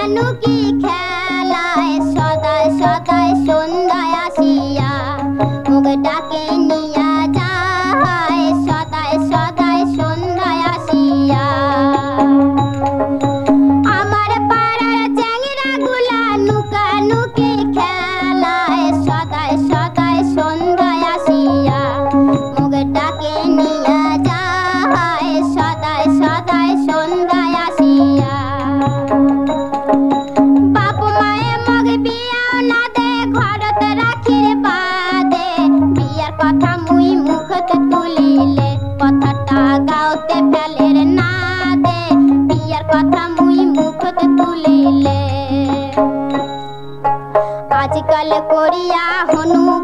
নুকি খেলায় সদায় সদায় সন্ধ্যায় আসিয়া মুখ ডাকে নিয়া যায় সদায় সদায় সন্ধ্যায় আসিয়া আমার পাড়ার চ্যাংড়া গুলা নুকা নুকি খেলায় সদায় সদায় সন্ধ্যায় আসিয়া মুখ ডাকে নিয়া যায় সদায় সদায় সন্ধ্যায় আসিয়া বাপ মায়ে মগ বিয়াও না দে ঘরত রাখির বাদে বিয়ার কথা মুই মুখত তুলিলে কথাটা গাওতে ফেলের না দে বিয়ার কথা মুই মুখত তুলিলে আজকাল করিয়া হনু